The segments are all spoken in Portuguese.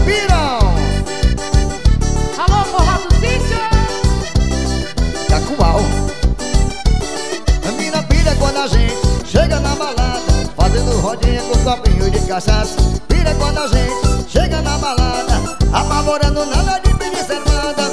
piram. Alô, forró do sítio. Cacual. A mina pira quando a gente chega na balada, fazendo rodinha com copinho de cachaça. Pira quando a gente chega na balada, apavorando nada de pedir servada.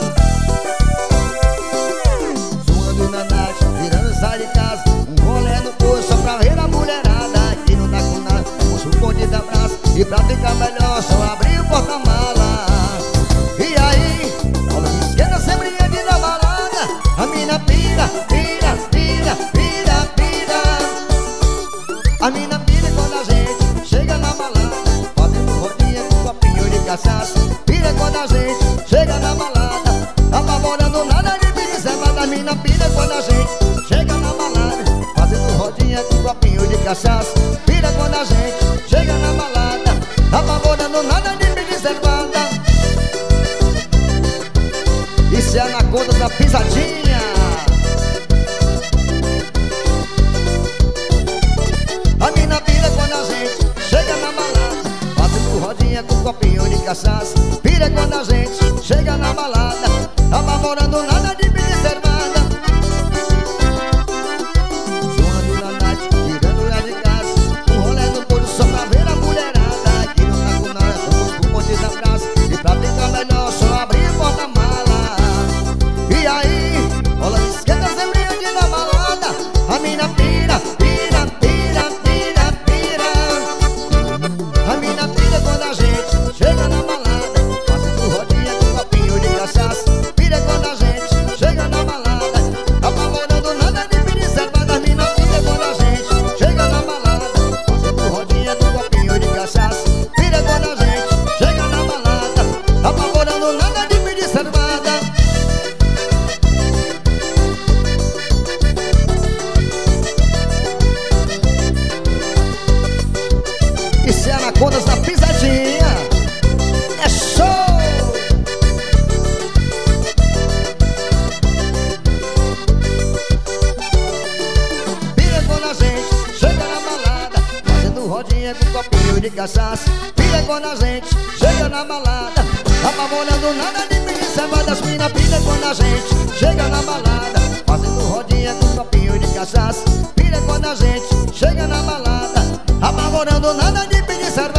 Suando na night, virando sai de casa, um rolê no poço só pra ver a mulherada. Aqui não dá com nada, puxa o bonde da braça, e pra ficar melhor só abrir o porta-mala. E aí, rola de esquerda sempre de na balada. A mina pira, pira, pira, pira, pira. A mina pira quando a gente chega na balada, fazendo rodinha com copinho de cachaça. Pira quando a gente chega na balada, apavorando nada de pedir servada. A mina pira quando a gente chega na balada, fazendo rodinha com copinho de cachaça. Pira quando a gente chega na balada, apavorando nada de pedir servada. Isso é na conta da pisadinha. A mina pira quando a gente chega na balada, fazendo rodinha com copinho de cachaça. Pira quando a gente chega na balada, apavorando nada de pedir servada. Suando na night, tirando lá de casa, um rolê no pôr só pra ver a mulherada. Aqui no Nacuná, com o ponte da praça, e pra ficar melhor só abrir o porta-mala. E aí, rola de esquerda sempre de na balada. A mina pira, pira, pira, pira, pira. A mina pira quando a gente chega na balada, fazendo rodinha com copinho de cachaça. Pira quando a gente chega na balada, apavorando nada de pedir servada. A mina pira quando a gente chega na balada, fazendo rodinha com copinho de cachaça. Pira quando a gente chega na balada, apavorando nada de pedir servada. Isso é Anacondas da pisadinha. É show! Pira quando a gente chega na balada, fazendo rodinha com copinho de cachaça. Pira quando a gente chega na balada, apavorando nada de pedir servada. As mina pira quando a gente chega na balada, fazendo rodinha com copinho de cachaça. Pira quando a gente chega na balada, apavorando nada de pedir servada.